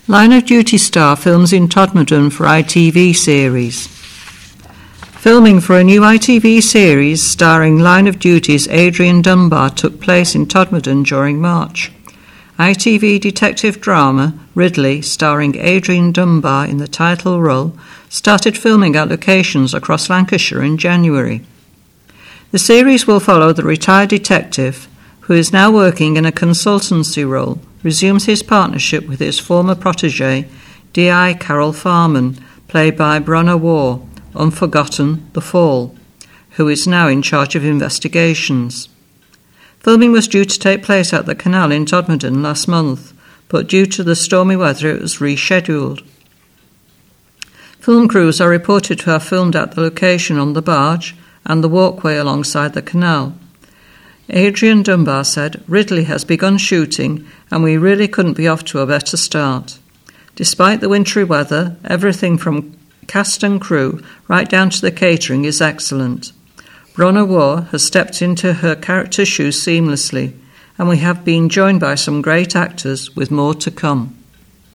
Line of Duty star films in Todmorden for ITV series. Filming for a new ITV series starring Line of Duty's Adrian Dunbar took place in Todmorden during March. ITV detective drama Ridley, starring Adrian Dunbar in the title role, started filming at locations across Lancashire in January. The series will follow the retired detective, who is now working in a consultancy role, resumes his partnership with his former protégé, D.I. Carol Farman, played by Bronagh Waugh, Unforgotten, The Fall, who is now in charge of investigations. Filming was due to take place at the canal in Todmorden last month, but due to the stormy weather it was rescheduled. Film crews are reported to have filmed at the location on the barge and the walkway alongside the canal. Adrian Dunbar said, "Ridley has begun shooting and we really couldn't be off to a better start. Despite the wintry weather, everything from cast and crew right down to the catering is excellent. Bronagh Waugh has stepped into her character's shoes seamlessly, and we have been joined by some great actors with more to come."